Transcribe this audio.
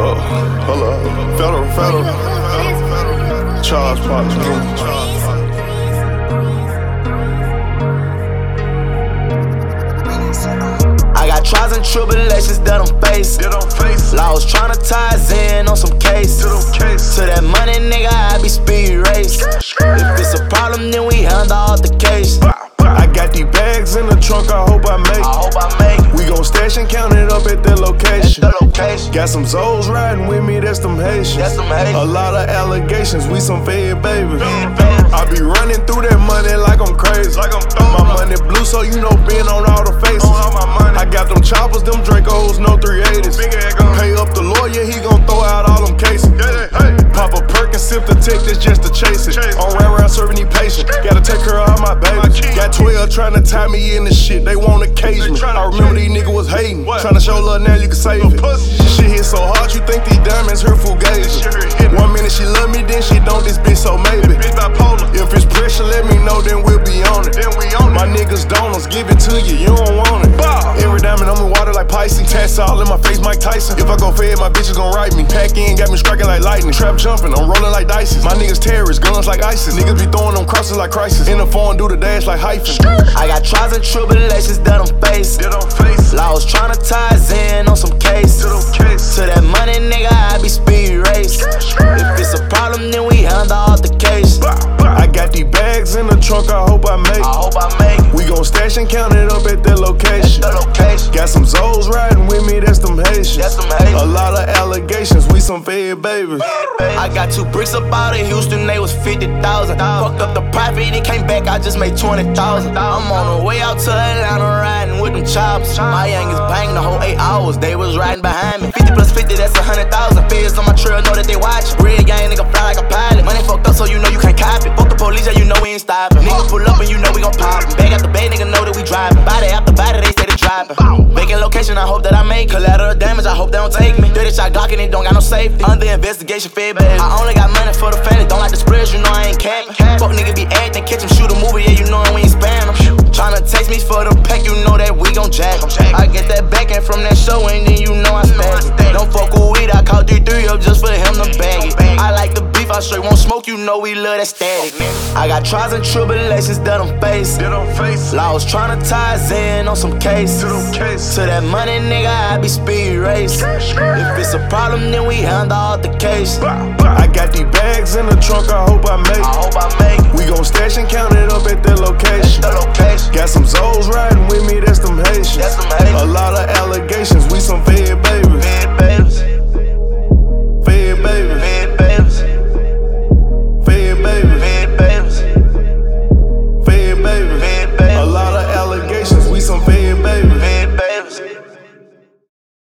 Hold up. Federal. Charles Parks, I got trials and tribulations that I'm facing. Laws tryna tie us in on some cases. To that money, nigga, I be speed racing. If it's a problem, then we handle all the cases. I got these bags in the trunk, I hope I make it. We gon' stash and count it up at the location. Got some Zoes riding with me, that's them Haitians. A lot of allegations, we some fed babies. I be running through that money like I'm crazy. My money blue, so you know being on all the faces. I got them choppers, them Dracos, no 380s. Pay up the lawyer, he gon' throw out all them cases. Pop a perk and sip the tick, that's just to chase it. On round serving these patients, gotta take care of all my babies. Got 12 tryna tie me in this shit, they wanna cage me. I remember these niggas was hating, tryna show love now you can save it. Shit hit so hard, you think these diamonds hurt fugazi. 1 minute she love me, then she don't, this bitch so maybe. If it's pressure, let me know, then we'll be on it. My niggas donors, give it to you, you don't want it. Every diamond I'm in water like Pisces. Tats all in my face, Mike Tyson. If I go fed, my bitches gon' write me. Pack in, got me striking like lightning. Trap jumping, I'm rolling like dices. My niggas terrorists, guns like ISIS. Niggas be throwing them crosses like crisis. In the phone, do the dash like hyphen. I got trials and tribulations that I'm facing. Laws tryna tie us in on some cases. To that money, nigga, I be speed racing. If it's a problem, then we handle all the cases. I got these bags in the trunk, I hope I make it. We gon' stash and count it up at the location. Got some Zoes riding with me, that's them Haitians. A lot of allegations, we some fed babies. I got 2 bricks up out of Houston, they was 50,000. Fucked up the profit, it came back, I just made 20,000. I'm on the way out to Atlanta riding with them choppers. My youngest banged the whole 8 hours, they was riding behind me. 50 plus 50, that's 100,000. Feds on my trail, know that they watchin'. Red gang, nigga fly like a pilot. Money fucked up, so you know you can't copy. Fuck the police, yeah, you know we ain't stopping. Nigga pull up and you know we gon' pop. Bag after bag, nigga know that we driving. Body after body, they steady dropping. Vacant location, I hope that I make collateral damage, I hope they don't take me. 30 shot Glock and it don't got no safety. Under investigation, fed baby. I only got money for the family, don't like the spreads, you know I ain't capping. Fuck nigga be acting, catch him, shoot a movie, yeah, you know we ain't spam him. Tryna taste me for the pack, you know that we gon' jack him. I get that backing from that show and then you know I spaz it. Don't fuck with weed, I call 3-3 up just for him to bag it. I like the beef, I straight won't smoke, you know we love that static. I got trials and tribulations that I'm facing. Laws tryna tie us in on some cases. To that money, nigga, I be speed racing. If it's a problem, then we handle all the cases. I got these bags in the trunk, I hope I make it. We gon' stash and count it up at the location. Got some Zoes riding with me, that's them Haitians. A lot of allegations, we some fed babies.